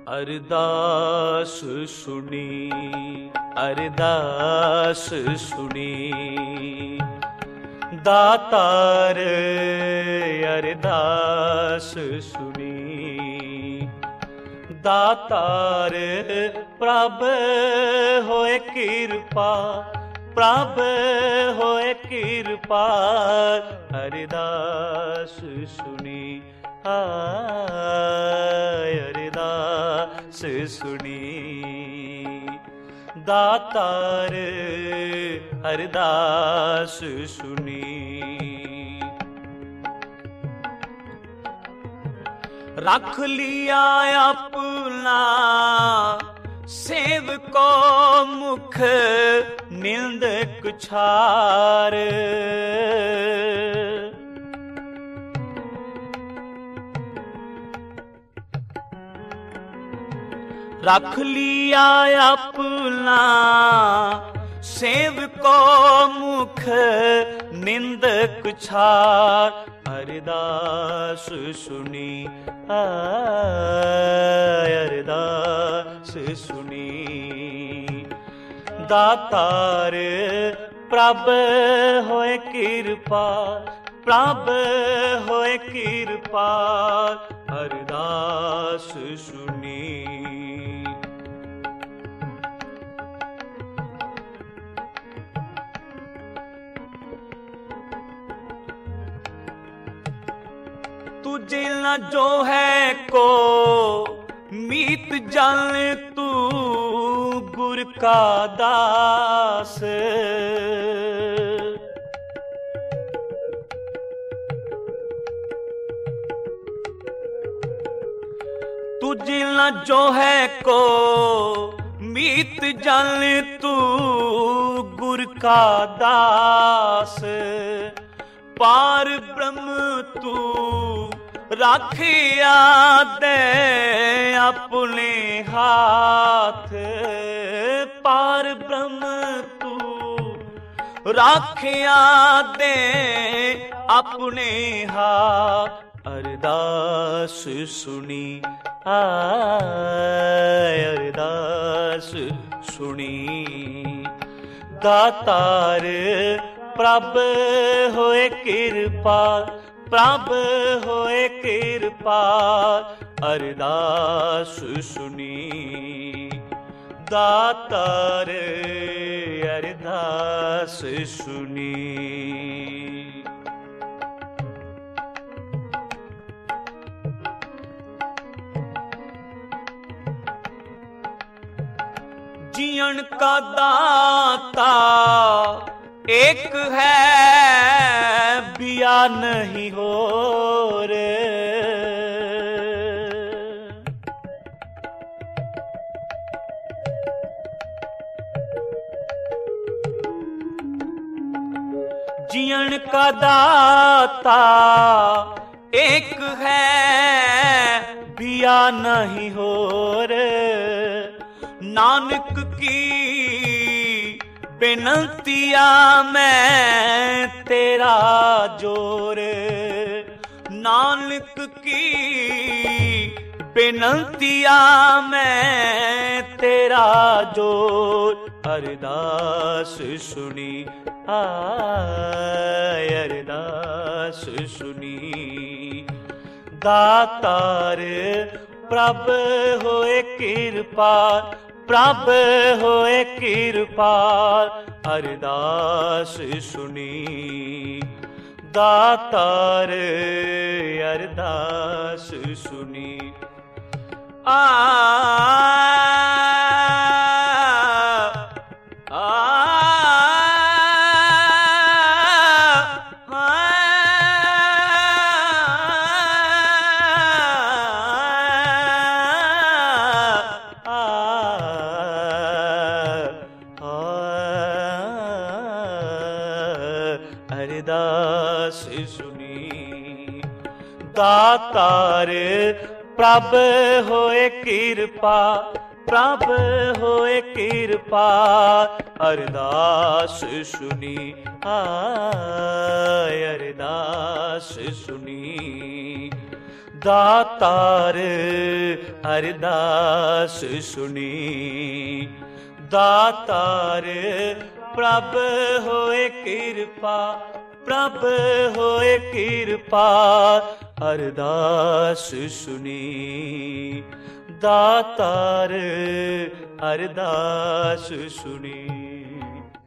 अरदास सुनी, अरदास सुनी, दातार अरदास सुनी। दातार प्रभ होए कृपा, प्रभ होए कृपा, अरदास सुनी, अरदास सुनी। दातार अरदास सुनी। रख लिया अपना सेवको मुख निंदक छार। रख लिया अपना सेवको मुख निंदक छार, अरदास सुनी, अरदास सुनी। दातार प्रभ होए कृपा, प्रभ होए कृपा, अरदास सुनी। तुझे न जो है को मीत जल, तू गुर का दास। तुझे न जो है को मीत जल, तू गुर का दास। पार ब्रह्म तू राखिया दे अपने हाथ। पार ब्रह्म तू राखिया दे अपने हाथ, अरदास सुनी, अरदास सुनी। दातार प्रभ होए कृपा, प्रभ होए कृपा, अरदास सुनी। दातार अरदास सुनी। जीवन का दाता एक है, बिया नहीं हो रे। जीवन का दाता एक है, बिया नहीं हो रे। नानक की बेनतिया मैं तेरा जोर। नानक की बेनतिया मैं तेरा जोर, अरदास सुनी, अरदास सुनी। दातार प्रभ होए कृपा, प्रभ होए कृपा, अरदास सुनी। दातार अरदास सुनी। अरदास सुनी। दातार प्रभ होए कृपा, प्रभ होए कृपा, अरदास सुनी, अरदास सुनी। दातार अरदास सुनी। दातार प्रभ होए किरपा, प्रभ होए किरपा, अरदास सुनी। दातार अरदास सुनी।